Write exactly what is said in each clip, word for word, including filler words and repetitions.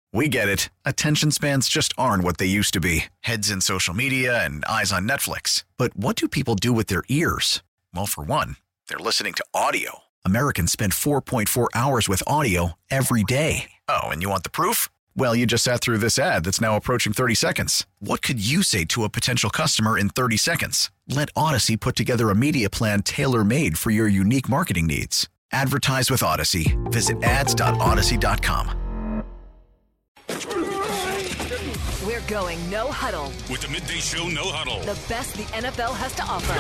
We get it. Attention spans just aren't what they used to be. Heads in social media and eyes on Netflix. But what do people do with their ears? Well, for one, they're listening to audio. Americans spend four point four hours with audio every day. Oh, and you want the proof? Well, you just sat through this ad that's now approaching thirty seconds. What could you say to a potential customer in thirty seconds? Let Odyssey put together a media plan tailor-made for your unique marketing needs. Advertise with Odyssey. Visit ads dot odyssey dot com. We're going no huddle. With the Midday Show No Huddle. The best the N F L has to offer.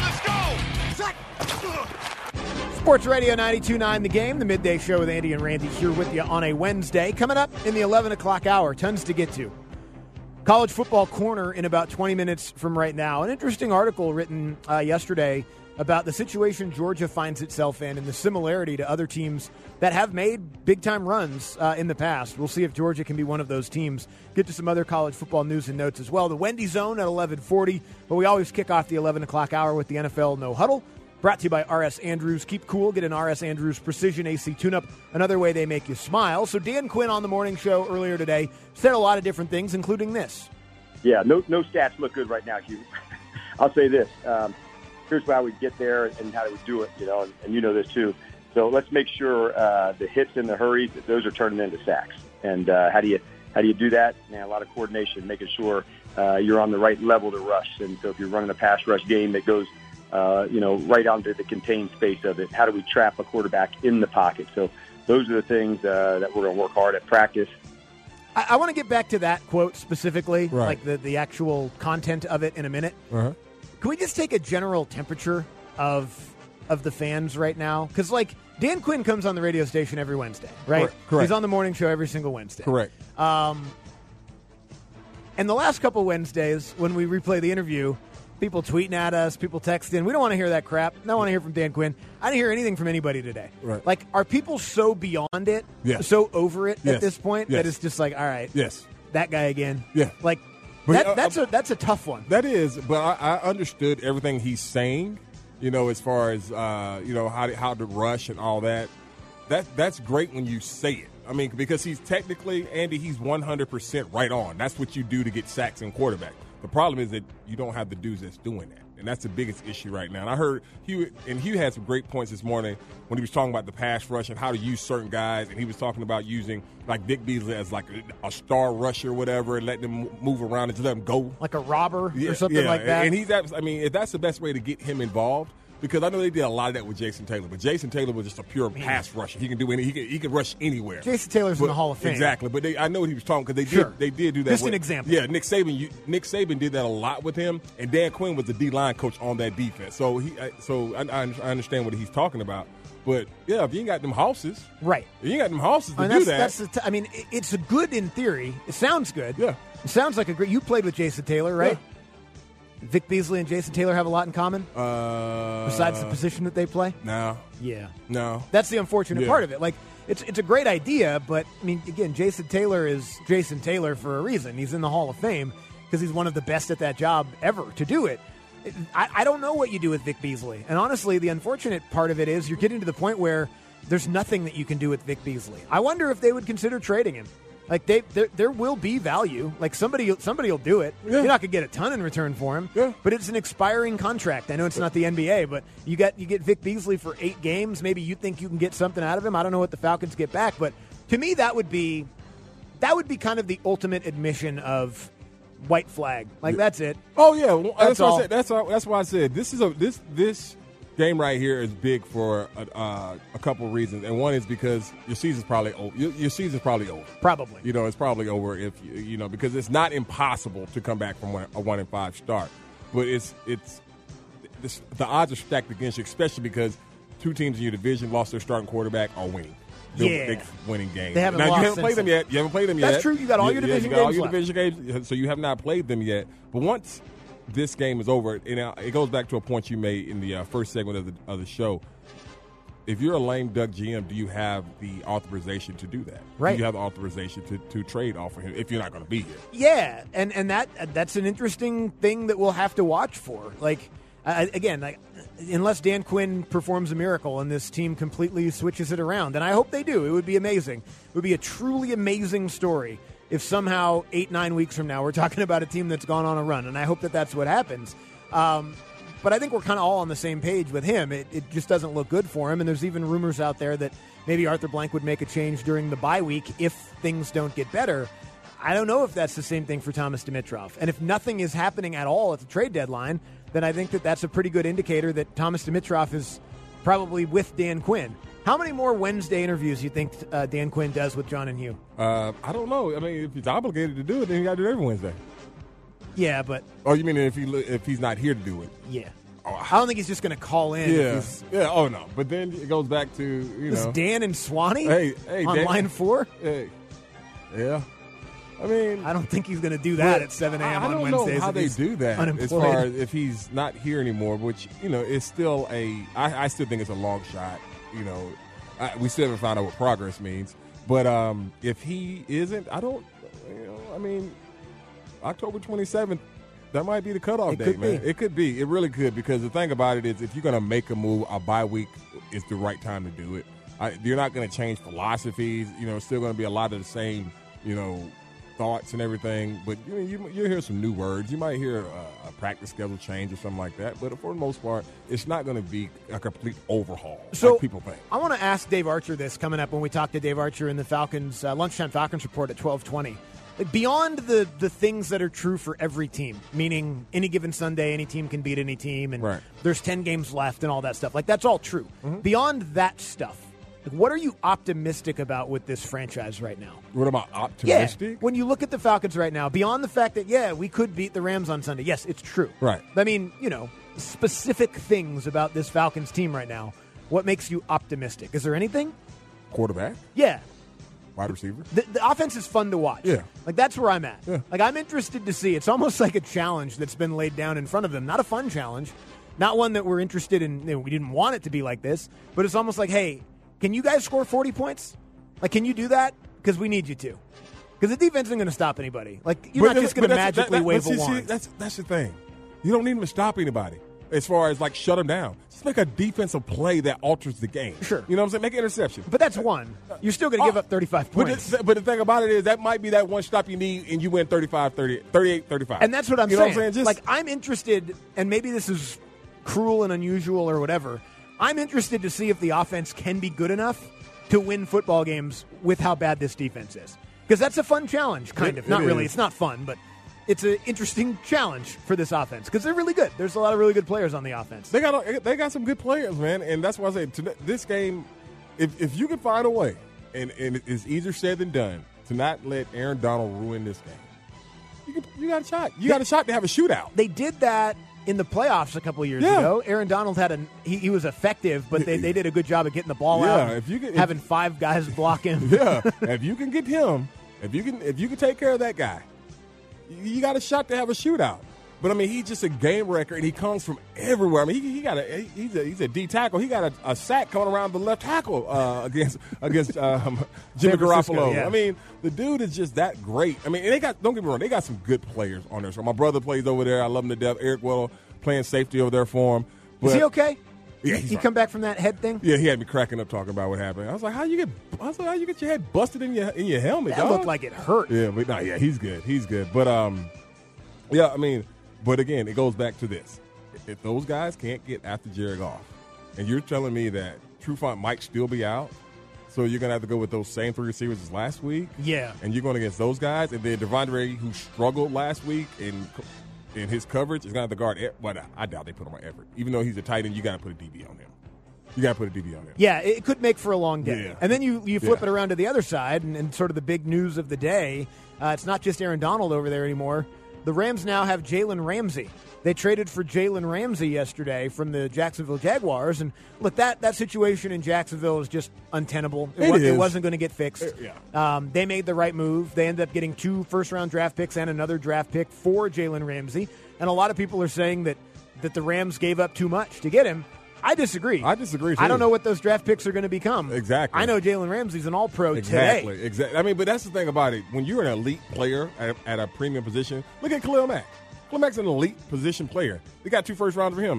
Go now, let's go! Sports Radio ninety-two point nine The Game, the Midday Show with Andy and Randy here with you on a Wednesday. Coming up in the eleven o'clock hour, tons to get to. College Football Corner in about twenty minutes from right now. An interesting article written uh, yesterday about the situation Georgia finds itself in and the similarity to other teams that have made big-time runs uh, in the past. We'll see if Georgia can be one of those teams. Get to some other college football news and notes as well. The Wendy Zone at eleven forty, but we always kick off the eleven o'clock hour with the N F L No Huddle, brought to you by R S Andrews. Keep cool. Get an R S Andrews Precision A C tune-up, another way they make you smile. So Dan Quinn on the morning show earlier today said a lot of different things, including this. Yeah, no no stats look good right now, Hugh. I'll say this. Um, here's how we get there and how we do it, you know, and, and you know this too. So let's make sure uh, the hits and the hurries, those are turning into sacks. And uh, how do you how do you do that? Man, a lot of coordination, making sure uh, you're on the right level to rush. And so if you're running a pass rush game that goes, uh, you know, right onto the contained space of it, how do we trap a quarterback in the pocket? So those are the things uh, that we're going to work hard at practice. I, I want to get back to that quote specifically, Right. like the, the actual content of it in a minute. Uh-huh. Can we just take a general temperature of of the fans right now? Because, like, Dan Quinn comes on the radio station every Wednesday, right? Correct. Correct. He's on the morning show every single Wednesday. Correct. Um, and the last couple Wednesdays, when we replay the interview, people tweeting at us, people texting. We don't want to hear that crap. I don't want to hear from Dan Quinn. I didn't hear anything from anybody today. Right. Like, are people so beyond it, Yes. so over it Yes. at this point, Yes. that it's just like, all right, Yes. that guy again? Yeah. Like, But, that, uh, that's, uh, a, that's a tough one. That is, but I, I understood everything he's saying, you know, as far as, uh, you know, how to, how to rush and all that. That That's great when you say it. I mean, because he's technically, Andy, he's one hundred percent right on. That's what you do to get sacks in quarterback. The problem is that you don't have the dudes that's doing that. And that's the biggest issue right now. And I heard Hugh, and Hugh had some great points this morning when he was talking about the pass rush and how to use certain guys. And he was talking about using, like, Vic Beasley as, like, a, a star rusher or whatever and letting them move around and just let him go. Like a robber Yeah, or something yeah. like that. And he's, abs- I mean, if that's the best way to get him involved, because I know they did a lot of that with Jason Taylor, but Jason Taylor was just a pure pass rusher. He can do any, he can, he can rush anywhere. Jason Taylor's but, in the Hall of Fame. Exactly, but they, I know what he was talking because they Sure. did they did do that. Just with, an example. Yeah, Nick Saban. You, Nick Saban did that a lot with him, and Dan Quinn was the D line coach on that defense. So he, I- so I, I understand what he's talking about. But yeah, if you ain't got them horses, Right. if you ain't got them horses to I mean, do that's, that. that's the t- I mean, it- it's a good in theory. It sounds good. Yeah. It sounds like a great. You played with Jason Taylor, right? Yeah. Vic Beasley and Jason Taylor have a lot in common uh, besides the position that they play. No, Yeah. no. That's the unfortunate Yeah. part of it. Like, it's it's a great idea, but I mean, again, Jason Taylor is Jason Taylor for a reason. He's in the Hall of Fame because he's one of the best at that job ever to do it. I, I don't know what you do with Vic Beasley, and honestly, the unfortunate part of it is you're getting to the point where there's nothing that you can do with Vic Beasley. I wonder if they would consider trading him. Like they, there, there will be value. Like somebody, somebody will do it. Yeah. You're not gonna get a ton in return for him. Yeah. But it's an expiring contract. I know it's not the N B A, but you got you get Vic Beasley for eight games. Maybe you think you can get something out of him. I don't know what the Falcons get back, but to me, that would be that would be kind of the ultimate admission of white flag. Like that's it. Oh yeah, well, That's that's, what all. I said. That's why, that's why I said this is a this this game right here is big for a, uh, a couple of reasons, and one is because your season's probably over. Your, your season's probably over. Probably. You know, it's probably over if you, you know because it's not impossible to come back from one, a one and five start, but it's it's this, the odds are stacked against you, especially because two teams in your division lost their starting quarterback are winning. They're, Yeah. they're winning games. They haven't now lost you haven't played since them then. yet. You haven't played them yet. That's true. You got all your Yeah, division you got all games your left. division games, so you have not played them yet. But once this game is over, and uh, it goes back to a point you made in the uh, first segment of the of the show. If you're a lame duck G M, do you have the authorization to do that? Right. Do you have the authorization to, to trade off of him if you're not going to be here? Yeah, and and that that's an interesting thing that we'll have to watch for. Like I, again, like unless Dan Quinn performs a miracle and this team completely switches it around. And I hope they do. It would be amazing. It would be a truly amazing story if somehow eight, nine weeks from now we're talking about a team that's gone on a run. And I hope that that's what happens. Um, but I think we're kind of all on the same page with him. It, it just doesn't look good for him. And there's even rumors out there that maybe Arthur Blank would make a change during the bye week if things don't get better. I don't know if that's the same thing for Thomas Dimitrov. And if nothing is happening at all at the trade deadline, then I think that that's a pretty good indicator that Thomas Dimitrov is probably with Dan Quinn. How many more Wednesday interviews do you think uh, Dan Quinn does with John and Hugh? Uh, I don't know. I mean, if he's obligated to do it, then he got to do it every Wednesday. Yeah, but... Oh, you mean if he if he's not here to do it? Yeah. Oh, I don't think he's just going to call in. Yeah. Yeah, oh, no. But then it goes back to, you this know... Dan and Swanee hey, hey, on Dan, line four? Hey, yeah. I mean... I don't think he's going to do that at seven a.m. on Wednesdays. I don't know how they do that unemployed. As far as if he's not here anymore, which, you know, is still a... I, I still think it's a long shot, you know... I, we still haven't found out what progress means. But um, if he isn't, I don't, you know, I mean, October twenty-seventh, that might be the cutoff it date, could man. Be. It could be. It really could, because the thing about it is if you're going to make a move, a bye week is the right time to do it. I, you're not going to change philosophies. You know, it's still going to be a lot of the same, you know, thoughts and everything. But you know, you, you'll hear some new words. You might hear a, a practice schedule change or something like that. But for the most part, it's not going to be a complete overhaul so like people think. I want to ask Dave Archer this coming up when we talk to Dave Archer in the Falcons uh, Lunchtime Falcons Report at twelve twenty. Like beyond the, the things that are true for every team, meaning any given Sunday, any team can beat any team, and right. there's ten games left and all that stuff. Like, that's all true. Mm-hmm. Beyond that stuff, like, what are you optimistic about with this franchise right now? What about optimistic? Yeah, when you look at the Falcons right now, beyond the fact that, yeah, we could beat the Rams on Sunday. Yes, it's true. Right. I mean, you know, specific things about this Falcons team right now. What makes you optimistic? Is there anything? Quarterback? Yeah. Wide receiver? The, the offense is fun to watch. Yeah. Like, that's where I'm at. Yeah. Like, I'm interested to see. It's almost like a challenge that's been laid down in front of them. Not a fun challenge. Not one that we're interested in. You know, we didn't want it to be like this. But it's almost like, hey, can you guys score forty points? Like, can you do that? Because we need you to. Because the defense isn't going to stop anybody. Like, you're but not just going to magically that, that, wave see, a wand. See, that's, that's the thing. You don't need them to stop anybody as far as, like, shut them down. Just make a defensive play that alters the game. Sure. You know what I'm saying? Make an interception. But that's one. You're still going to give up thirty-five points. But the, but the thing about it is that might be that one stop you need, and you win thirty-five, thirty, thirty-eight, thirty-five. And that's what I'm you saying. Know what I'm saying? Just, like, I'm interested, and maybe this is cruel and unusual or whatever, I'm interested to see if the offense can be good enough to win football games with how bad this defense is. Because that's a fun challenge, kind it, of. Not it really. Is. It's not fun, but it's an interesting challenge for this offense because they're really good. There's a lot of really good players on the offense. They got a, they got some good players, man, and that's why I say to this game, if if you can find a way, and, and it's easier said than done, to not let Aaron Donald ruin this game, you can, you got a shot. You got a shot to have a shootout. They did that in the playoffs a couple of years yeah. ago. Aaron Donald had a he, he was effective, but they, they did a good job of getting the ball yeah, out. If you can, having if, five guys block him. Yeah, if you can get him, if you can if you can take care of that guy, you got a shot to have a shootout. But I mean, he's just a game wrecker, and he comes from everywhere. I mean, he, he got a he's a he's a D tackle. He got a, a sack coming around the left tackle uh, against against um, Jimmy Garoppolo. Yeah. I mean, the dude is just that great. I mean, and they got don't get me wrong, they got some good players on there. So my brother plays over there. I love him to death. Eric Weddle playing safety over there for him. But, is he okay? Yeah, he he's come back from that head thing. Yeah, he had me cracking up talking about what happened. I was like, "How you get? I was like, how you get your head busted in your in your helmet?" That dog? looked like it hurt. Yeah, but no, yeah, he's good. He's good. But um, yeah, I mean, but again, it goes back to this: if those guys can't get after Jared Goff, and you're telling me that Trufant might still be out, so you're gonna have to go with those same three receivers as last week. Yeah, and you're going against those guys, and then Devondre, who struggled last week in in his coverage, is going to have to guard. But well, I doubt they put him on Everett, even though he's a tight end. You got to put a D B on him. You got to put a D B on him. Yeah, it could make for a long day. Yeah. And then you, you flip yeah. it around to the other side, and, and sort of the big news of the day, uh, it's not just Aaron Donald over there anymore. The Rams now have Jalen Ramsey. They traded for Jalen Ramsey yesterday from the Jacksonville Jaguars. And look, that, that situation in Jacksonville is just untenable. It, it, wa- is. it wasn't going to get fixed. It, yeah. um, they made the right move. They ended up getting two first-round draft picks and another draft pick for Jalen Ramsey. And a lot of people are saying that, that the Rams gave up too much to get him. I disagree. I disagree, too. I don't know what those draft picks are going to become. Exactly. I know Jalen Ramsey's an all-pro exactly. today. Exactly. I mean, but that's the thing about it. When you're an elite player at, at a premium position, look at Khalil Mack. Khalil Mack's an elite position player. They got two first rounds for him.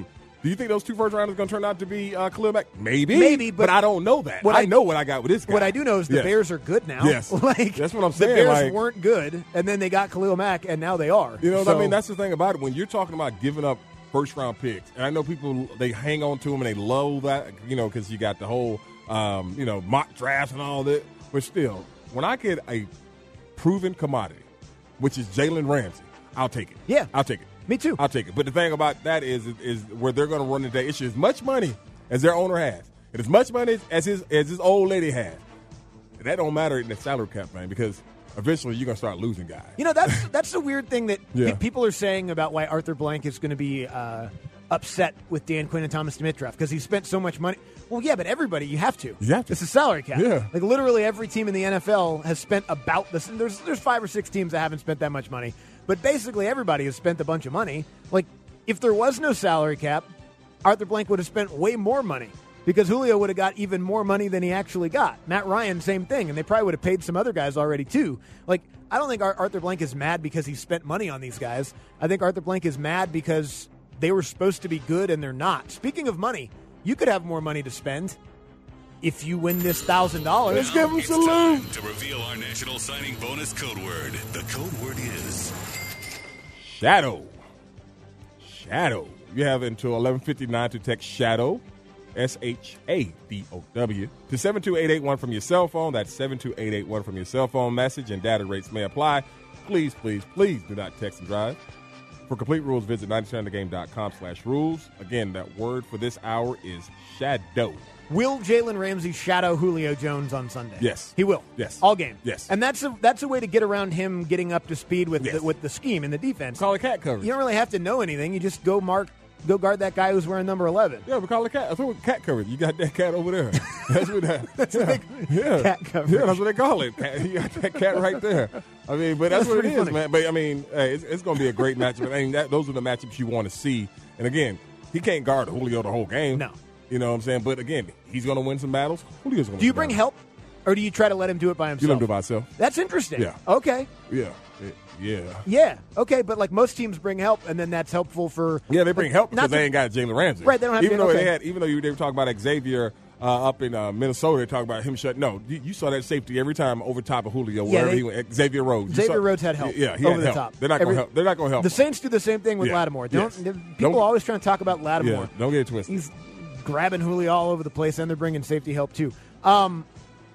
Do you think those two first rounders are going to turn out to be uh, Khalil Mack? Maybe. Maybe, but, but I don't know that. What I, I know what I got with this guy. What I do know is the yes. Bears are good now. Yes. like, that's what I'm saying. The Bears like, weren't good, and then they got Khalil Mack, and now they are. You know what so, I mean? That's the thing about it. When you're talking about giving up first-round picks, and I know people, they hang on to them and they love that, you know, because you got the whole, um, you know, mock drafts and all that. But still, when I get a proven commodity, which is Jalen Ramsey, I'll take it. Yeah. I'll take it. Me too. I'll take it. But the thing about that is, is, is where they're going to run today, it's as much money as their owner has, and as much money as his as his old lady has. And that don't matter in the salary cap, man, because eventually you're going to start losing guys. You know, that's that's the weird thing that Yeah. pe- people are saying about why Arthur Blank is going to be uh, upset with Dan Quinn and Thomas Dimitroff because he spent so much money. Well, yeah, but everybody, you have to. You have to. It's a salary cap. Yeah. Like literally every team in the N F L has spent about this. There's there's five or six teams that haven't spent that much money, but basically everybody has spent a bunch of money. Like if there was no salary cap, Arthur Blank would have spent way more money because Julio would have got even more money than he actually got. Matt Ryan, same thing, and they probably would have paid some other guys already too. Like I don't think Ar- Arthur Blank is mad because he spent money on these guys. I think Arthur Blank is mad because they were supposed to be good and they're not. Speaking of money, you could have more money to spend if you win this one thousand dollars. Let's give him It's salute. time to reveal our national signing bonus code word. The code word is Shadow. Shadow. You have until eleven fifty-nine to text Shadow, S H A D O W, to seven two eight eight one from your cell phone. That's seven two eight eight one from your cell phone message, and data rates may apply. Please, please, please do not text and drive. For complete rules, visit ninety two nine the game dot com slash rules. Again, that word for this hour is shadow. Will Jalen Ramsey shadow Julio Jones on Sunday? Yes. He will. Yes. All game. Yes. And that's a that's a way to get around him getting up to speed with Yes. the, with the scheme and the defense. Call it cat coverage. You don't really have to know anything. You just go mark, go guard that guy who's wearing number eleven. Yeah, we call it cat. That's what cat coverage. You got that cat over there. That's what that. That's yeah. what they, yeah. cat coverage. Yeah, that's what they call it. Cat, you got that cat right there. I mean, but that's, That's what it pretty is, funny. man. But I mean, hey, it's, it's going to be a great matchup. I mean, that, those are the matchups you want to see. And again, he can't guard Julio the whole game. No. You know what I'm saying? But again, he's going to win some battles. Julio's going to. Do you bring help, or do you try to let him do it by himself? You let him do it by himself. That's interesting. Yeah. Okay. Yeah. Yeah. Yeah. Okay. But like most teams bring help, and then that's helpful for. Yeah, they bring help Not because to- they ain't got Jalen Ramsey. Right, they don't have even to- though okay. they had, even though you, they were talking about Xavier uh, up in uh, Minnesota, they talk about him shutting. No, you, you saw that safety every time over top of Julio, Yeah, wherever they- he went. Xavier Rhodes. You Xavier saw- Rhodes had help. Yeah, he over had the help. top. They're not going Every- to help. They're not going to help. The him. Saints do the same thing with Yeah. Lattimore. Don't Yes. people Don't- always trying to talk about Lattimore? Yeah, don't get it twisted. He's grabbing Julio all over the place, and they're bringing safety help too. Um,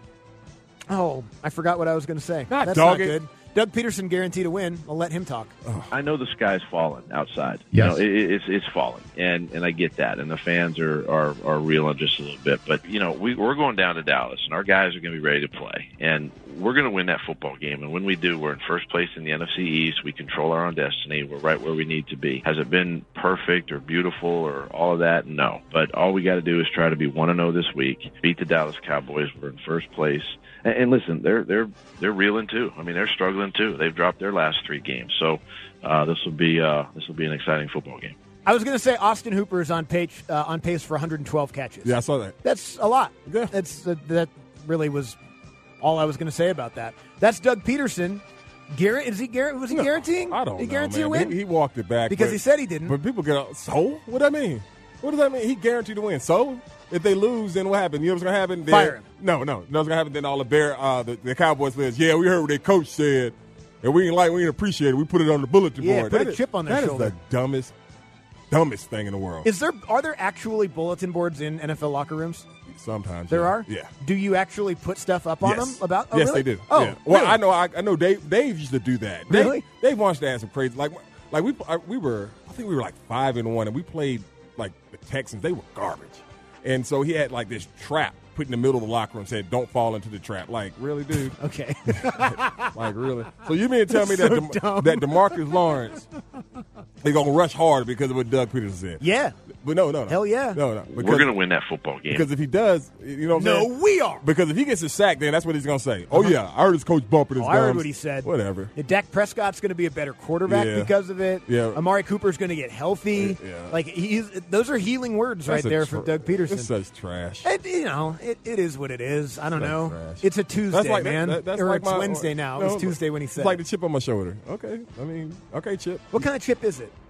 oh, I forgot what I was going to say. God, That's dog not it. good. Doug Peterson guaranteed to win. I'll let him talk. I know the sky's falling outside. Yes. You know, it, it's it's falling, and and I get that, and the fans are are, are reeling just a little bit. But you know, we we're going down to Dallas, and our guys are going to be ready to play, and we're going to win that football game. And when we do, we're in first place in the N F C East. We control our own destiny. We're right where we need to be. Has it been perfect or beautiful or all of that? No. But all we got to do is try to be one and zero this week. Beat the Dallas Cowboys. We're in first place. And, and listen, they're they're they're reeling too. I mean, they're struggling too. They've dropped their last three games. So uh, this will be uh, this will be an exciting football game. I was going to say Austin Hooper is on pace uh, on pace for one hundred twelve catches. Yeah, I saw that. That's a lot. Yeah. That's uh, that really was all I was going to say about that. That's Doug Peterson. Garrett is he Garrett was he No, guaranteeing? I don't he know, guarantee man. a win? He, he walked it back Because but- he said he didn't. But people get out. So what that mean? What does that mean? He guaranteed to win. So if they lose, then what happened? You know what's gonna happen? Then, Fire him. No, no, no. What's gonna happen? Then all the bear, uh, the, the Cowboys fans. Yeah, we heard what their coach said, and we ain't like, we ain't appreciate it. We put it on the bulletin Yeah, board. put That a is- chip on their that shoulder. is the dumbest, dumbest thing in the world. Is there are there actually bulletin boards in N F L locker rooms? Sometimes There yeah. are. Yeah. Do you actually put stuff up on Yes. them about? Oh, yes, really? they do. Oh, yeah. Well, really? I know. I, I know. Dave. Dave used to do that. Really? Dave, Dave wants to add some crazy. Like, like we I, we were. I think we were like five and one, and we played like the Texans. They were garbage, and so he had like this trap put in the middle of the locker room. Said, "Don't fall into the trap." Like, really, dude? Okay. Like, really? So you mean to tell me that So De- dumb. that DeMarcus Lawrence they gonna rush hard because of what Doug Peterson said? yeah. But no, no, no. Hell yeah. No, no. Because, We're going to win that football game. because if he does, you know what I'm saying? No, we are. Because if he gets a sack, then that's what he's going to say. Oh, yeah, I heard his coach bumping his Oh, I heard gums. what he said. Whatever. Yeah, Dak Prescott's going to be a better quarterback Yeah. because of it. Yeah. Amari Cooper's going to get healthy. Yeah. Like he's those are healing words That's right a there tra- from Doug Peterson. It's such trash. It, you know, it, it is what it is. I don't That's know. trash. It's a Tuesday, That's like, man. that- that's or like it's my- Wednesday now. no, it was Tuesday when he said It's like it. the chip on my shoulder. Okay. I mean, okay, Chip. What kind of chip is it?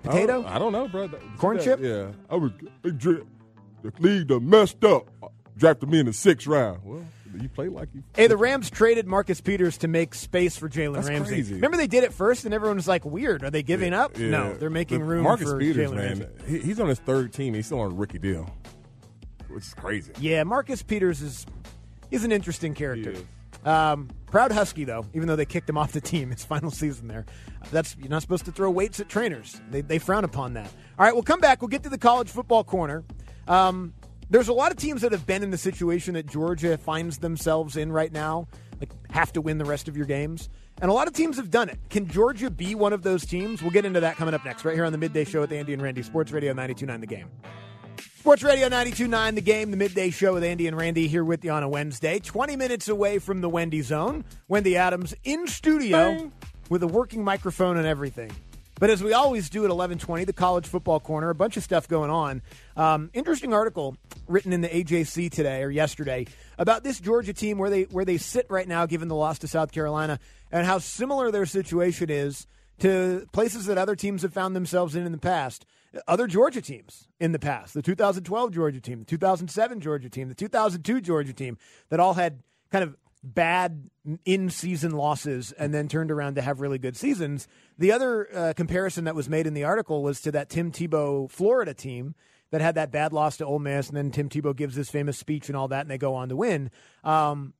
potato? I don't know, bro. Corn that, chip? Yeah. I was, the league done messed up. Drafted me in the sixth round. Well, you play like you. Hey, the Rams traded Marcus Peters to make space for Jalen That's Ramsey. crazy. Remember they did it first, and everyone was like, weird. Are they giving yeah, up? Yeah. No, they're making the, room Marcus for Peters, Jalen man, Ramsey. he, he's on his third team. He's still on a rookie deal, which is crazy. Yeah, Marcus Peters is he's an interesting character. He is. Um, proud Husky, though, even though they kicked him off the team his final season there. That's You're not supposed to throw weights at trainers. They, they frown upon that. All right, we'll come back. We'll get to the college football corner. Um, there's a lot of teams that have been in the situation that Georgia finds themselves in right now, like have to win the rest of your games. And a lot of teams have done it. Can Georgia be one of those teams? We'll get into that coming up next, right here on the Midday Show with Andy and Randy, Sports Radio ninety-two point nine The Game. Sports Radio ninety-two point nine The Game, the Midday Show with Andy and Randy here with you on a Wednesday. twenty minutes away from the Wendy Zone. Wendy Adams in studio Bang. with a working microphone and everything. But as we always do at eleven twenty, the College Football Corner, a bunch of stuff going on. Um, interesting article written in the A J C today or yesterday about this Georgia team where they where they sit right now given the loss to South Carolina and how similar their situation is to places that other teams have found themselves in in the past. Other Georgia teams in the past, the two thousand twelve Georgia team, the two thousand seven Georgia team, the two thousand two Georgia team that all had kind of bad in-season losses and then turned around to have really good seasons. The other uh, comparison that was made in the article was to that Tim Tebow Florida team that had that bad loss to Ole Miss, and then Tim Tebow gives his famous speech and all that, and they go on to win. Um,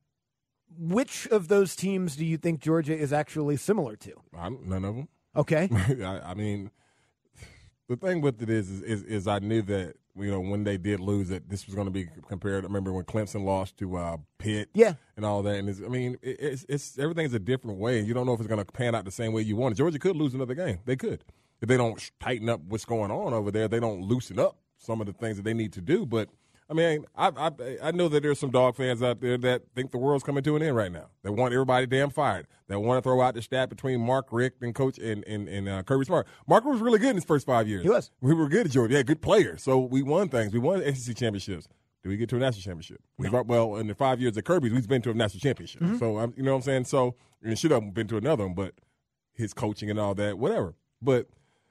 which of those teams do you think Georgia is actually similar to? I'm, none of them. Okay. I, I mean, the thing with it is, is, is, is I knew that, you know, when they did lose, that this was going to be compared. I remember when Clemson lost to uh, Pitt, Yeah. and all that. And it's, I mean, it, it's, it's everything's a different way. You don't know if it's going to pan out the same way you want. Georgia could lose another game. They could if they don't tighten up what's going on over there. They don't loosen up some of the things that they need to do. But I mean, I I, I know that there's some dog fans out there that think the world's coming to an end right now. They want everybody damn fired. They want to throw out the stat between Mark Richt and Coach and and, and uh, Kirby Smart. Mark was really good in his first five years. He was. We were good at Georgia. Yeah, good player. So we won things. We won S E C championships. Did we get to a national championship? We, well, in the five years at Kirby's, we've been to a national championship. Mm-hmm. So um, you know what I'm saying. So we should have been to another one, but his coaching and all that, whatever. But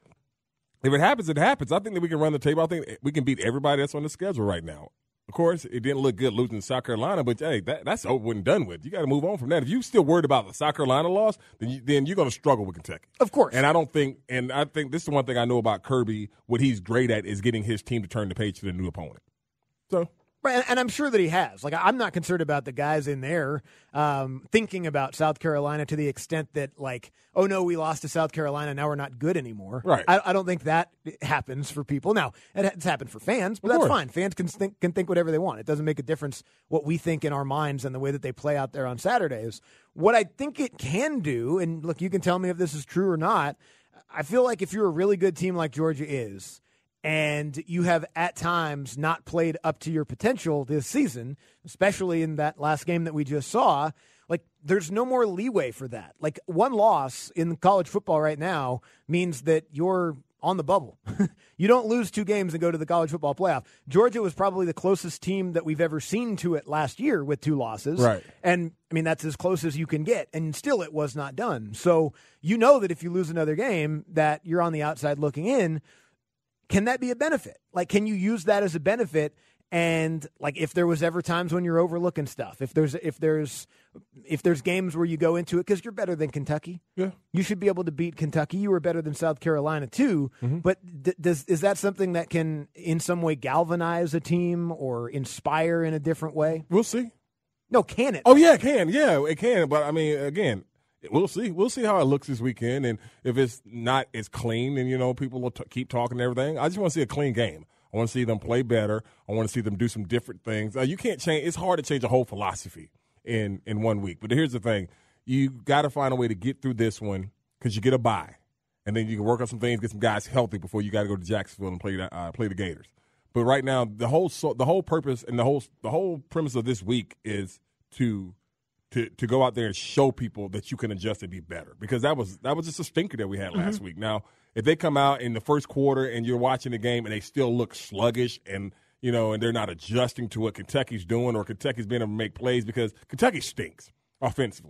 if it happens, it happens. I think that we can run the table. I think we can beat everybody that's on the schedule right now. Of course, it didn't look good losing to South Carolina, but, hey, that, that's over and done with. You got to move on from that. If you're still worried about the South Carolina loss, then, you, then you're going to struggle with Kentucky. Of course. And I don't think – and I think this is the one thing I know about Kirby. What he's great at is getting his team to turn the page to the new opponent. So – Right, and, and I'm sure that he has. Like, I'm not concerned about the guys in there um, thinking about South Carolina to the extent that, like, oh, no, we lost to South Carolina, now we're not good anymore. Right. I, I don't think that happens for people. Now, it's happened for fans, but Of that's course. fine. Fans can think, can think whatever they want. It doesn't make a difference what we think in our minds and the way that they play out there on Saturdays. What I think it can do, and, look, you can tell me if this is true or not, I feel like if you're a really good team like Georgia is, and you have at times not played up to your potential this season, especially in that last game that we just saw, like there's no more leeway for that. Like one loss in college football right now means that you're on the bubble. You don't lose two games and go to the college football playoff. Georgia was probably the closest team that we've ever seen to it last year with two losses. Right. And, I mean, that's as close as you can get, and still it was not done. So you know that if you lose another game that you're on the outside looking in. Can that be a benefit? Like, can you use that as a benefit? And like, if there was ever times when you're overlooking stuff, if there's if there's if there's games where you go into it because you're better than Kentucky, yeah, you should be able to beat Kentucky. You were better than South Carolina too. Mm-hmm. But d- does is that something that can in some way galvanize a team or inspire in a different way? We'll see. No, can it? Oh yeah, it can. Yeah, it can. But I mean, again. We'll see. We'll see how it looks this weekend, and if it's not as clean, and you know people will t- keep talking and everything. I just want to see a clean game. I want to see them play better. I want to see them do some different things. Uh, you can't change. It's hard to change a whole philosophy in in one week. But here's the thing: you got to find a way to get through this one because you get a bye, and then you can work on some things, get some guys healthy before you got to go to Jacksonville and play the, uh, play the Gators. But right now, the whole so, the whole purpose and the whole the whole premise of this week is to. To, to go out there and show people that you can adjust and be better, because that was that was just a stinker that we had last mm-hmm. week. Now, if they come out in the first quarter and you're watching the game and they still look sluggish and you know and they're not adjusting to what Kentucky's doing or Kentucky's being able to make plays, because Kentucky stinks offensively.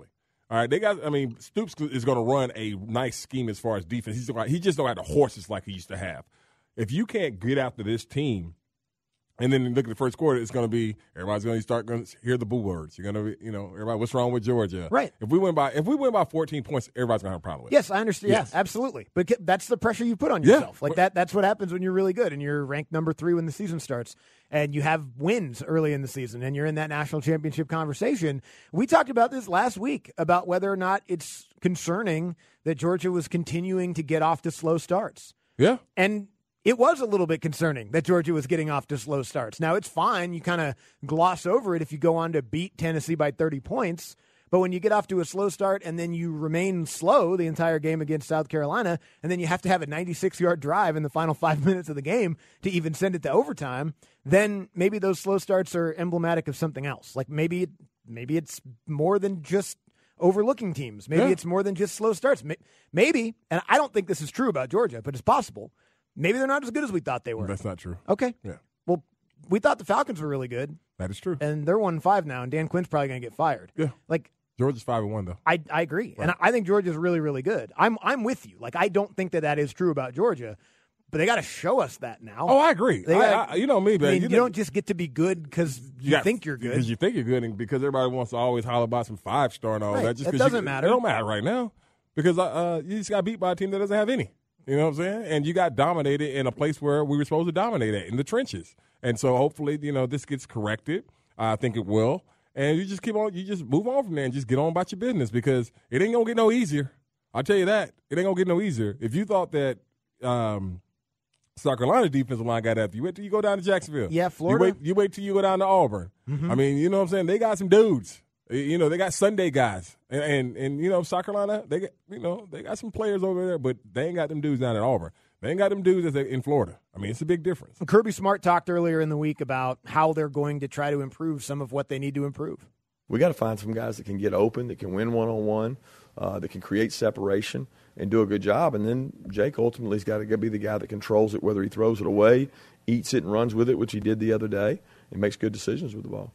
All right, they got. I mean, Stoops is going to run a nice scheme as far as defense. He's he just don't have the horses like he used to have. If you can't get after this team, and then look at the first quarter, it's going to be everybody's going to start going to hear the boo words. You're going to, be, you know, everybody, what's wrong with Georgia? Right. If we win by if we win by fourteen points, everybody's going to have a problem with it. Yes, I understand. Yes. Yeah, absolutely. But that's the pressure you put on Yeah. yourself. Like that. That's what happens when you're really good and you're ranked number three when the season starts, and you have wins early in the season, and you're in that national championship conversation. We talked about this last week about whether or not it's concerning that Georgia was continuing to get off to slow starts. Yeah. And it was a little bit concerning that Georgia was getting off to slow starts. Now, it's fine. You kind of gloss over it if you go on to beat Tennessee by thirty points. But when you get off to a slow start and then you remain slow the entire game against South Carolina, and then you have to have a ninety-six-yard drive in the final five minutes of the game to even send it to overtime, then maybe those slow starts are emblematic of something else. Like maybe, maybe it's more than just overlooking teams. Maybe Yeah. it's more than just slow starts. Maybe, and I don't think this is true about Georgia, but it's possible. Maybe they're not as good as we thought they were. That's not true. Okay. Yeah. Well, we thought the Falcons were really good, That is true. and they're one and five now, and Dan Quinn's probably going to get fired. Yeah. Like, Georgia's five and one though. I I agree, Right. and I think Georgia's really really good. I'm I'm with you. Like, I don't think that that is true about Georgia, but they got to show us that now. Oh, I agree. They I, gotta- I, you know me, I man. mean, you, know- don't just get to be good because you, got- think you're good. Because you think you're good, and because everybody wants to always holler about some five star and all Right. that. Just That 'cause doesn't you, matter. It don't matter right now because uh, you just got beat by a team that doesn't have any. You know what I'm saying? And you got dominated in a place where we were supposed to dominate at, in the trenches. And so hopefully, you know, this gets corrected. I think it will. And you just keep on, you just move on from there and just get on about your business because it ain't going to get no easier. I'll tell you that. It ain't going to get no easier. If you thought that um, South Carolina defensive line got after you, wait till you go down to Jacksonville. Yeah, Florida. You wait, you wait till you go down to Auburn. Mm-hmm. I mean, you know what I'm saying? They got some dudes. You know, they got Sunday guys. And, and, and you know, South Carolina, they got, you know, they got some players over there, but they ain't got them dudes down at Auburn. They ain't got them dudes in Florida. I mean, it's a big difference. Kirby Smart talked earlier in the week about how they're going to try to improve some of what they need to improve. We got to find some guys that can get open, that can win one-on-one, uh, that can create separation and do a good job. And then Jake ultimately has got to be the guy that controls it, whether he throws it away, eats it and runs with it, which he did the other day, and makes good decisions with the ball.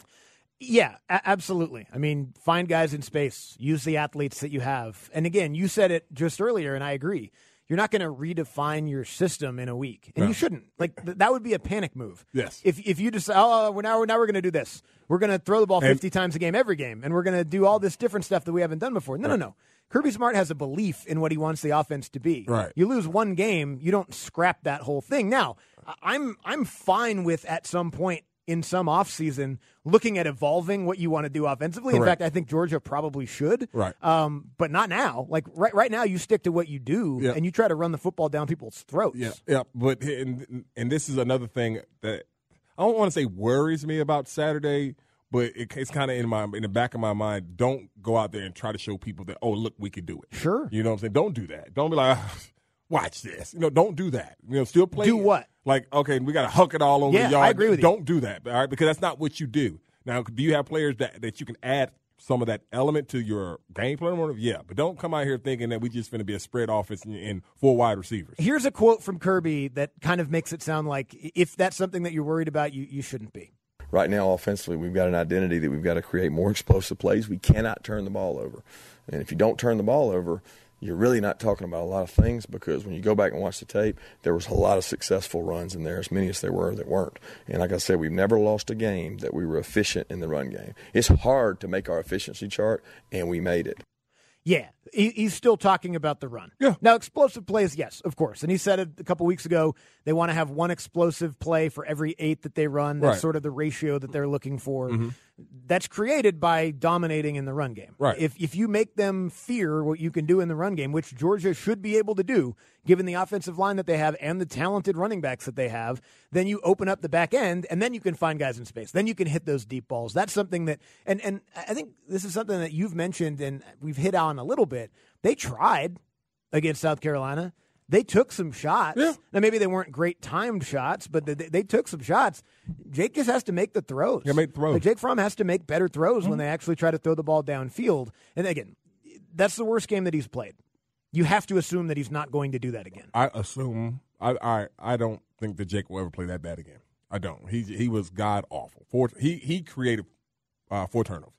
Yeah, a- absolutely. I mean, find guys in space. Use the athletes that you have. And again, you said it just earlier, and I agree. You're not going to redefine your system in a week, and No. you shouldn't. Like th- that would be a panic move. Yes. If if you just oh we're now now we're going to do this, we're going to throw the ball And- fifty times a game every game, and we're going to do all this different stuff that we haven't done before. No, Right. no, no. Kirby Smart has a belief in what he wants the offense to be. Right. You lose one game, you don't scrap that whole thing. Now, I- I'm I'm fine with at some point in some offseason looking at evolving what you want to do offensively. In Correct. fact, I think Georgia probably should. Right. Um, but not now. Like right right now you stick to what you do Yeah. and you try to run the football down people's throats. Yeah, yeah. But and, and this is another thing that I don't want to say worries me about Saturday, but it, it's kind of in my in the back of my mind. Don't go out there and try to show people that, oh, look, we can do it. Sure. You know what I'm saying? Don't do that. Don't be like, watch this. You know, don't do that. You know, still play. Do what? Like, okay, we got to huck it all over Yeah, the yard. I agree with you. Don't do that, all right? Because that's not what you do. Now, do you have players that, that you can add some of that element to your game plan? Yeah, but don't come out here thinking that we just going to be a spread offense and, and four wide receivers. Here's a quote from Kirby that kind of makes it sound like if that's something that you're worried about, you, you shouldn't be. Right now, offensively, we've got an identity that we've got to create more explosive plays. We cannot turn the ball over. And if you don't turn the ball over, you're really not talking about a lot of things because when you go back and watch the tape, there was a lot of successful runs in there, as many as there were that weren't. And like I said, we've never lost a game that we were efficient in the run game. It's hard to make our efficiency chart, and we made it. Yeah, he, he's still talking about the run. Yeah. Now, explosive plays, yes, of course. And he said it a couple weeks ago, they want to have one explosive play for every eight that they run. That's Right. sort of the ratio that they're looking for. Mm-hmm. That's created by dominating in the run game. Right. If if you make them fear what you can do in the run game, which Georgia should be able to do, given the offensive line that they have and the talented running backs that they have, then you open up the back end, and then you can find guys in space. Then you can hit those deep balls. That's something that, and, and I think this is something that you've mentioned and we've hit on a little bit. They tried against South Carolina. They took some shots. Yeah. Now, maybe they weren't great timed shots, but they, they took some shots. Jake just has to make the throws. Yeah, make throws. Like Jake Fromm has to make better throws Mm-hmm. when they actually try to throw the ball downfield. And again, that's the worst game that he's played. You have to assume that he's not going to do that again. I assume I I, I don't think that Jake will ever play that bad again. I don't. He he was god awful. Four he he created uh, four turnovers.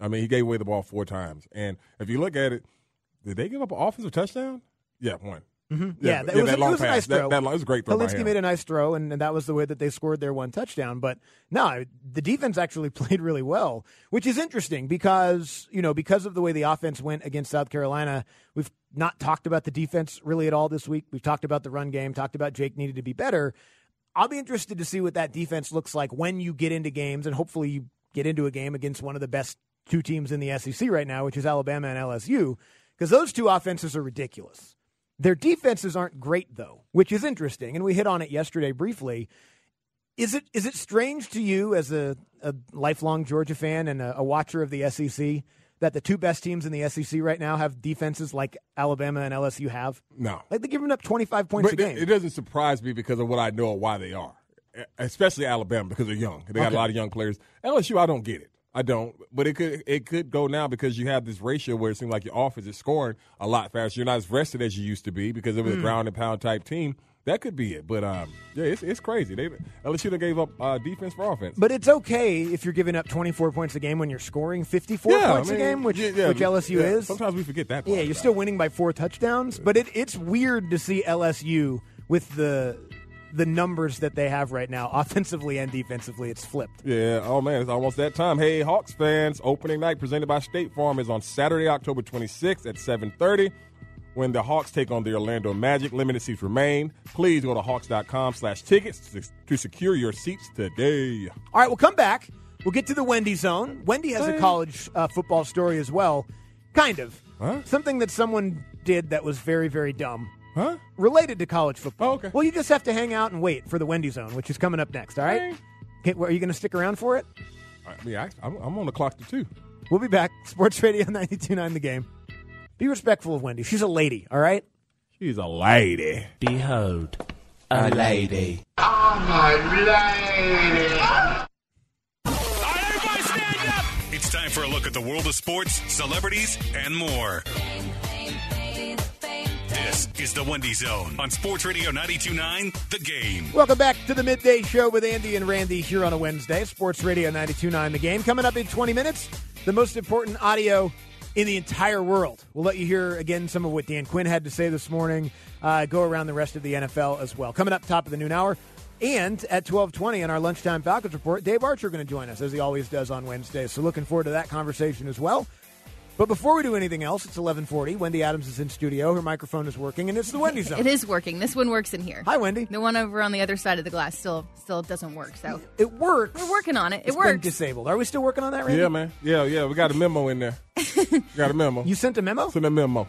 I mean, he gave away the ball four times. And if you look at it, did they give up an offensive touchdown? Yeah, one. Mm-hmm. Yeah, yeah, that, yeah, it was, that it long was a pass. nice throw. That, that, it was a great throw by Helinski him. made a nice throw, and, and that was the way that they scored their one touchdown. But no, the defense actually played really well, which is interesting because, you know, because of the way the offense went against South Carolina, we've not talked about the defense really at all this week. We've talked about the run game, talked about Jake needed to be better. I'll be interested to see what that defense looks like when you get into games, and hopefully you get into a game against one of the best two teams in the S E C right now, which is Alabama and L S U, because those two offenses are ridiculous. Their defenses aren't great, though, which is interesting, and we hit on it yesterday briefly. Is it is it strange to you as a, a lifelong Georgia fan and a, a watcher of the S E C that the two best teams in the S E C right now have defenses like Alabama and L S U have? No. Like they're giving up twenty-five points but a game. It doesn't surprise me because of what I know of why they are, especially Alabama because they're young. They got Okay. a lot of young players. L S U, I don't get it. I don't, but it could it could go now because you have this ratio where it seems like your offense is scoring a lot faster. You're not as rested as you used to be because it was Mm. a ground and pound type team. That could be it, but um, yeah, it's it's crazy. They L S U done gave up uh, defense for offense. But it's okay if you're giving up twenty-four points a game when you're scoring fifty-four Yeah, points I mean, a game, which yeah, yeah, which L S U yeah. is. Sometimes we forget that part Yeah, you're about still it. winning by four touchdowns, but it, it's weird to see L S U with the the numbers that they have right now, offensively and defensively. It's flipped. Yeah, oh man, it's almost that time. Hey, Hawks fans, opening night presented by State Farm is on Saturday, October twenty-sixth at seven thirty when the Hawks take on the Orlando Magic. Limited seats remain. Please go to hawks.com slash tickets to, to secure your seats today. All right, we'll come back. We'll get to the Wendy zone. Wendy has a college uh, football story as well. Kind of. Huh? Something that someone did that was very, very dumb. Huh? Related to college football. Oh, okay. Well, you just have to hang out and wait for the Wendy zone, which is coming up next, all right? Hey. Okay, well, are you going to stick around for it? I mean, I, I'm, I'm on the clock to two. We'll be back. Sports Radio ninety-two point nine The Game. Be respectful of Wendy. She's a lady, all right? She's a lady. Behold, a lady. It's time for a look at the world of sports, celebrities, and more. This is the Wendy Zone on Sports Radio ninety-two point nine The Game. Welcome back to the Midday Show with Andy and Randy here on a Wednesday. Sports Radio ninety-two point nine The Game. Coming up in twenty minutes, the most important audio in the entire world. We'll let you hear, again, some of what Dan Quinn had to say this morning. Uh, go around the rest of the N F L as well. Coming up top of the noon hour. And at twelve twenty on our Lunchtime Falcons Report, Dave Archer going to join us, as he always does on Wednesdays. So looking forward to that conversation as well. But before we do anything else, it's eleven forty. Wendy Adams is in studio. Her microphone is working, and it's the Wendy Zone. It is working. This one works in here. Hi, Wendy. The one over on the other side of the glass still still doesn't work. So It works. we're working on it. It It's been works. disabled. Are we still working on that, Randy? Yeah, man. Yeah, yeah. We got a memo in there. got a memo. You sent a memo? Sent a memo.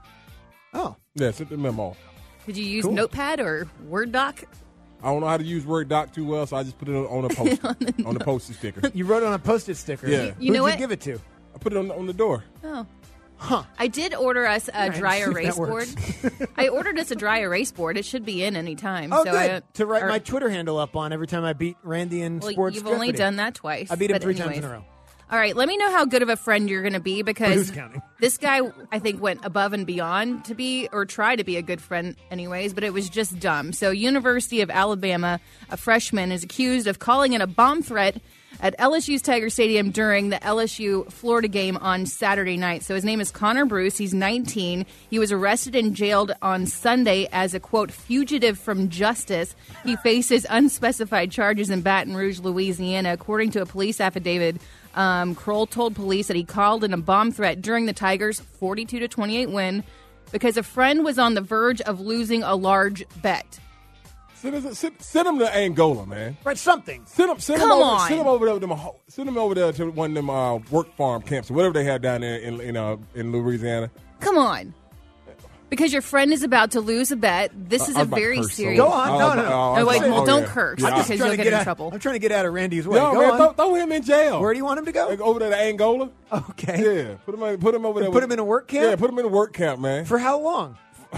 Oh. Yeah, sent the memo. Did you use Cool. Notepad or Word doc? I don't know how to use Word Doc too well, so I just put it on, on a post on the postage sticker. You wrote it on a Post-it sticker. Yeah. You Who'd know what? you give it to? I put it on, on the door. Oh. Huh. I did order us a Right, dry see if erase that board. works. I ordered us a dry erase board. It should be in any time. Oh, so good. I don't- to write or- my Twitter handle up on every time I beat Randy in Well, Sports you've only Jeopardy. done that twice. I beat him but three anyways. times in a row. All right, let me know how good of a friend you're going to be because Who's counting? this guy, I think, went above and beyond to be or try to be a good friend anyways, but it was just dumb. So University of Alabama, a freshman, is accused of calling in a bomb threat at L S U's Tiger Stadium during the L S U-Florida game on Saturday night. So his name is Connor Bruce. He's nineteen. He was arrested and jailed on Sunday as a, quote, fugitive from justice. He faces unspecified charges in Baton Rouge, Louisiana. According to a police affidavit, um, Kroll told police that he called in a bomb threat during the Tigers' forty-two to twenty-eight win because a friend was on the verge of losing a large bet. Send, us- send, send them to Angola, man. Right, something. Send them, send Come them over, on. Send them over there. To them, send them over there to one of them uh, work farm camps or whatever they have down there in in, uh, in Louisiana. Come on. Because your friend is about to lose a bet. This is I a was about to very curse, so- serious. Go on. I was No, about- no, no. I was Oh, wait, about- well, oh, don't yeah. curse Yeah, I'm I- just because trying you'll to get get in out, trouble. I'm trying to get out of Randy's way. No, Go man, on. throw, throw him in jail. Where do you want him to go? Like, over there to Angola. Okay. Yeah, put him, put him over there. Put with- him in a work camp? Yeah, put him in a work camp, man. For how long?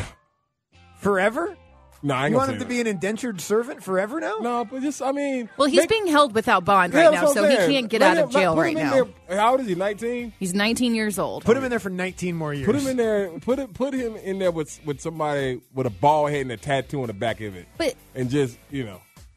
Forever? No, I ain't You gonna want say him to that. be an indentured servant forever now? No, but just I mean. Well, he's make- being held without bond Yeah, right that's now, what so I'm he saying. can't get Let out him- of jail put right him in now. there- How old is he? nineteen. He's nineteen years old. Put him in there for nineteen more years. Put him in there. Put it. Put him in there with with somebody with a bald head and a tattoo on the back of it, But and just you know.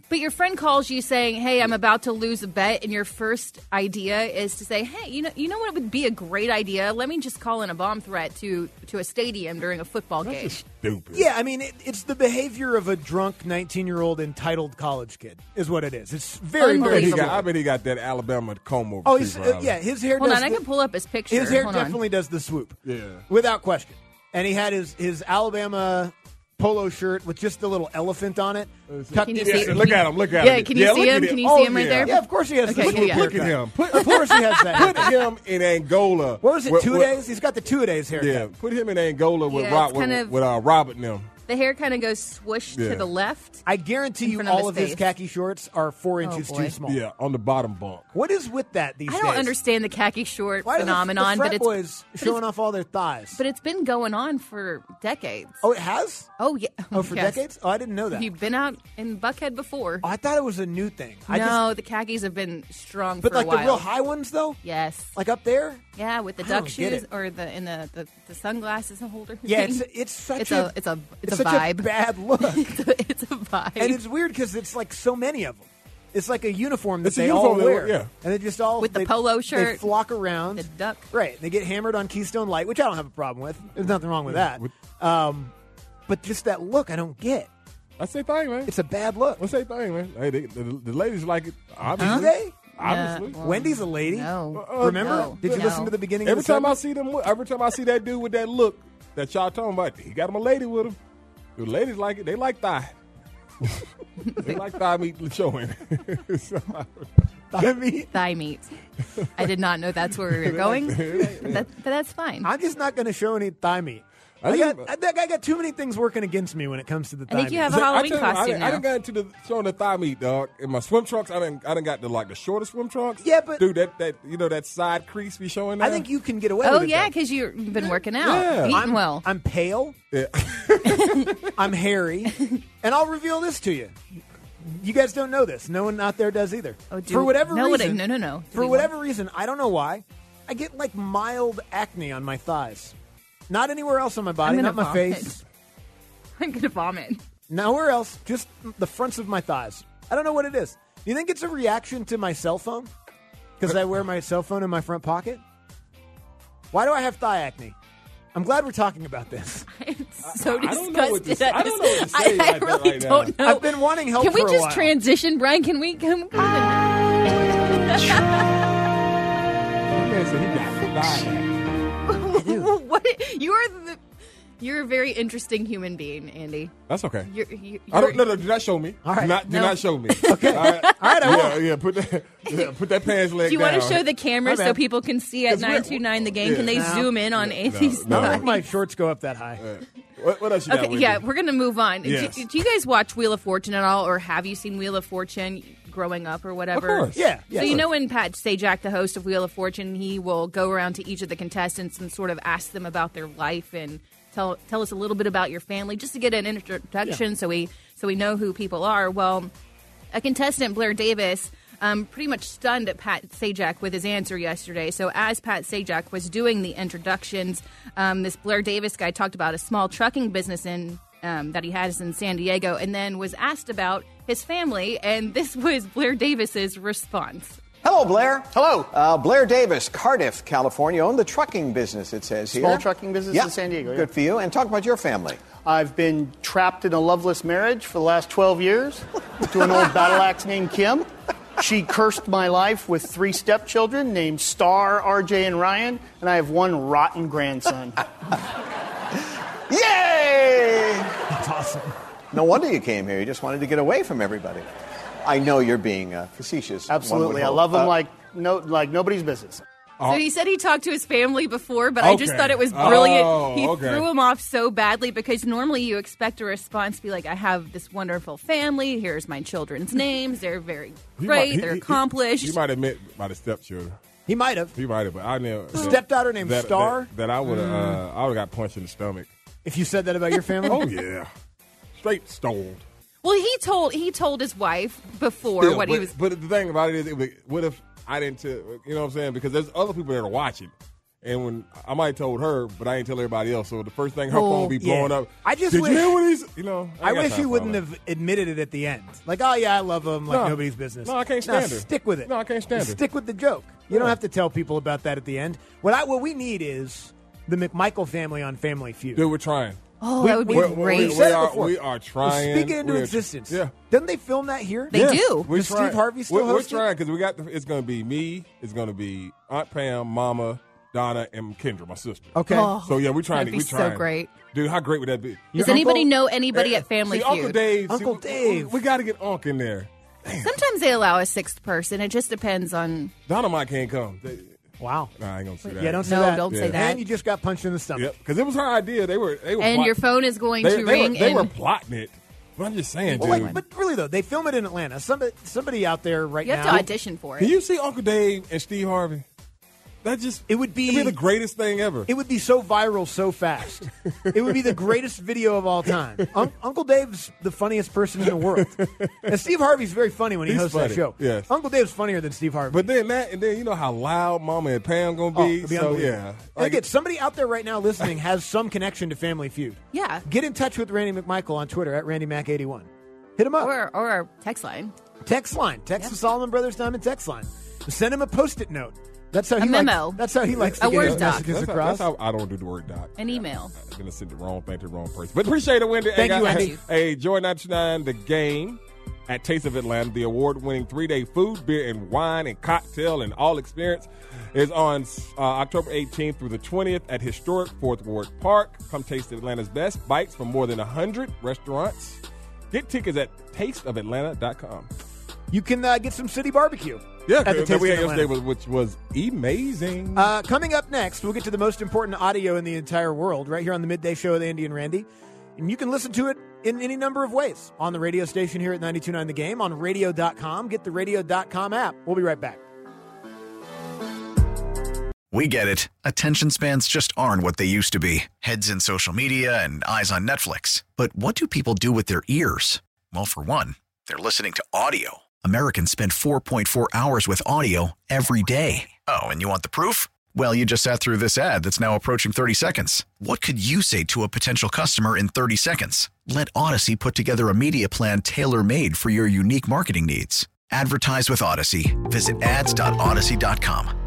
But your friend calls you saying, "Hey, I'm about to lose a bet," and your first idea is to say, "Hey, you know, you know what would be a great idea? Let me just call in a bomb threat to to a stadium during a football That's game." just stupid. Yeah, I mean, it, it's the behavior of a drunk nineteen-year-old entitled college kid is what it is. It's very, I bet, very he got, similar. I bet he got that Alabama comb over. Oh, he's, uh, yeah, his hair Hold does on, I the- can pull up his picture. His hair Hold on. definitely does the swoop. Yeah. Without question. And he had his, his Alabama polo shirt with just the little elephant on it. Tucked Can you in- see- Look at him. Look at Yeah, him. can you yeah, see look him? at Can you oh, see him right yeah. there? Yeah, of course he has Okay, the swoop yeah. Look at haircut. him. Put, Of course he has that. put him in Angola. What was it, with- two with- days? He's got the two days haircut. Yeah, put him in Angola with, Yeah, Rob, it's kind with, of- with uh, Robert and them. The hair kind of goes swoosh Yeah. to the left. I guarantee In you front of all his of his face. khaki shorts are four Oh, inches boy. too small. Yeah, on the bottom bunk. What is with that these I days? don't understand the khaki short Why are the- phenomenon, the frat but it's boys but showing it's- off all their thighs. But it's been going on for decades. Oh, it has? Oh yeah. Oh, for Yes. decades? Oh, I didn't know that. You've been out in Buckhead before. Oh, I thought it was a new thing. I no, just, the khakis have been strong but for like a while. the real high ones, though? Yes. Like up there? Yeah, with the I duck don't get shoes it. or the in the, the, the sunglasses holder. Yeah, thing. it's it's such it's a, a it's a it's, a such vibe. a bad look. it's, a, it's a vibe. And it's weird because it's like so many of them. It's like a uniform that It's a they uniform all that- wear. yeah. And they just all With the they- polo They shirt, flock around. the duck. Right. They get hammered on Keystone Light, which I don't have a problem with. There's nothing wrong with that. With- Um, but just that look, I don't get. That's their thing, man. It's a bad look. What's their thing, man? Hey, they, the, the ladies like it. Do Obviously. they? Obviously. Yeah, well, Wendy's a lady. No. Uh, Remember? no, Did you no. listen to the beginning Every of the time I segment? see them, every time I see that dude with that look that y'all talking about, he got him a lady with him. The ladies like it. They like thigh. they like thigh meat showing. So, I mean, Thigh meat. I did not know that's where we were going, but, that, but that's fine. I'm just not going to show any thigh meat. I I got, think- I, think I got too many things working against me when it comes to the thigh I think you meat. have a I Halloween tell you, I costume done, I now. done got into the showing the thigh meat, dog. In my swim trunks, I done, I done got the like the shorter swim trunks. Yeah, but- dude, that, that you know that side crease be showing. I There? think you can get away Oh with it. yeah, though. because you've been working out, Yeah. eating I'm, well. I'm pale. Yeah. I'm hairy. And I'll reveal this to you. You guys don't know this. No one out there does either. Oh, do- for whatever no, reason. no, no, no. Do For we whatever reason, I don't know why. I get like mild acne on my thighs. Not anywhere else on my body, I'm not gonna my vomit. face. I'm gonna vomit. Nowhere else. Just the fronts of my thighs. I don't know what it is. Do you think it's a reaction to my cell phone? Because I wear my cell phone in my front pocket? Why do I have thigh acne? I'm glad we're talking about this. I'm so I don't know what to disgusted. say. at I don't this. know what to say I, right I there, really right now. don't know. I've been wanting help Can we for a just while. transition, Brian? Can we come? Man said he got thigh acne. What? You are the. You're a very interesting human being, Andy. That's okay. You're, you, I don't. you're- No, no, do not show me. All right. Do not, do No. not show me. Okay. All right. All right, I yeah, won't. yeah. Put that. Yeah, put that pants leg Do you down. want to show the camera My so bad. people can see at 'Cause we're- nine two nine the game? yeah. Can they No. zoom in on Andy's no. I don't thigh? think my shorts go up that high. What, what else you got? Okay, with yeah, you? we're gonna move on. Do- Yes. Do, you guys watch Wheel of Fortune at all, or have you seen Wheel of Fortune growing up or whatever? Of course. Yeah, yeah. So you know when Pat Sajak, the host of Wheel of Fortune, he will go around to each of the contestants and sort of ask them about their life and tell tell us a little bit about your family, just to get an introduction, Yeah. so we so we know who people are. Well, a contestant, Blair Davis, um, pretty much stunned at Pat Sajak with his answer yesterday. So as Pat Sajak was doing the introductions, um, this Blair Davis guy talked about a small trucking business in um, that he has in San Diego, and then was asked about his family, and this was Blair Davis's response. Hello, Blair. Hello. Uh, Blair Davis, Cardiff, California, owned the trucking business, it says here. Small trucking business Yep. in San Diego. yeah. Good for you. And talk about your family. I've been trapped in a loveless marriage for the last twelve years to an old battle axe named Kim. She cursed my life with three stepchildren named Star, R J, and Ryan, and I have one rotten grandson. Yay! That's awesome. No wonder you came here. You just wanted to get away from everybody. I know you're being uh, facetious. one would Absolutely. I hope. love them Uh, like no, like nobody's business. So he said he talked to his family before, but I just Okay. thought it was brilliant. Oh, he okay. threw him off so badly because normally you expect a response to be like, I have this wonderful family. Here's my children's names. They're very He great. might- he- They're he- accomplished. He, might have meant by the stepchildren. He might have. He might have, but I never. Stepdaughter named that, Star? That, that I would have. Uh, I would have got punched in the stomach. If you said that about your family? Oh yeah, straight stoned. well, he told he told his wife before Still, what but, he was. But the thing about it is, it would, what if I didn't? Tell, you know what I'm saying? Because there's other people that are watching, And when I might have told her, but I ain't tell everybody else. So the first thing her Oh, phone will be blowing yeah. up. I just Did wish, you hear what he's, you know? I, ain't got wish time he for wouldn't all that. have admitted it at the end. Like, oh yeah, I love him. Like No. nobody's business. No, I can't Nah, stand her. Stick with it. No, I can't stand Just her. Stick with the joke. You don't have to tell people about that at the end. What I what we need is the McMichael family on Family Feud. Dude, we're trying. Oh, We- that would be we- we- great. we- We've said it are- before. we are trying. We're speaking into We're- existence. yeah. Doesn't they film that here? They do. We're Does Steve trying. Harvey still we're, we're host it? trying because we got. The, it's going to be me. It's going to be Aunt Pam, Mama, Donna, and Kendra, my sister. Okay. Oh, So yeah, we're trying. that'd to, be we're trying. so great. Dude. How great would that be? Does Your anybody uncle- know anybody at Family see, Feud? Uncle Dave. Uncle see, we- Dave. We, we got to get Unc in there. Sometimes they allow a sixth person. It just depends on. Dynamite can't come. They, Wow. nah, I ain't gonna say that. Yeah, don't say No, that. don't say Yeah. that. And you just got punched in the stomach. Yep, because it was her idea. They were. They were. And plot- your phone is going they, to they ring. Were, they and were plotting it. But I'm just saying, Well, dude. like, but really though, they film it in Atlanta. Somebody, somebody out there right you have now. to audition for Can it. you see Uncle Dave and Steve Harvey? That just It would be, it'd be the greatest thing ever. It would be so viral so fast. It would be the greatest video of all time. Un- Uncle Dave's the funniest person in the world. And Steve Harvey's very funny when he He's hosts funny, that show. yes. Uncle Dave's funnier than Steve Harvey. But then that, and then you know how loud Mama and Pam gonna Oh, be. it'd be so unbelievable. yeah, And again, somebody out there right now listening has some connection to Family Feud. Yeah. Get in touch with Randy McMichael on Twitter at Randy Mac eighty-one. Hit him up. Or, or our text line. Text line. Text Yeah. the Solomon Brothers Diamond text line. Send him a post-it note. That's how A he memo. Likes, that's how he likes to A get Word his doc. messages that's, how, across. that's how I don't do the word doc. An email. I'm gonna send the wrong thing to the wrong person. But appreciate it, Wendy. Thank Hey, you, guys, Wendy. Hey, Joy ninety-nine, the game at Taste of Atlanta, the award-winning three-day food, beer, and wine and cocktail and all experience is on uh, October eighteenth through the twentieth at historic Fourth Ward Park. Come taste Atlanta's best bites from more than one hundred restaurants. Get tickets at taste of atlanta dot com. You can uh, get some city barbecue. Yeah, at the that Taste we of had Atlanta. yesterday, was- which was amazing. Uh, coming up next, we'll get to the most important audio in the entire world right here on the Midday Show with Andy and Randy. And you can listen to it in any number of ways on the radio station here at ninety-two point nine The Game, on radio dot com. Get the radio dot com app. We'll be right back. We get it. Attention spans just aren't what they used to be. Heads in social media and eyes on Netflix. But what do people do with their ears? Well, for one, they're listening to audio. Americans spend four point four hours with audio every day. Oh, and you want the proof? Well, you just sat through this ad that's now approaching thirty seconds. What could you say to a potential customer in thirty seconds? Let Odyssey put together a media plan tailor-made for your unique marketing needs. Advertise with Odyssey. Visit ads dot odyssey dot com.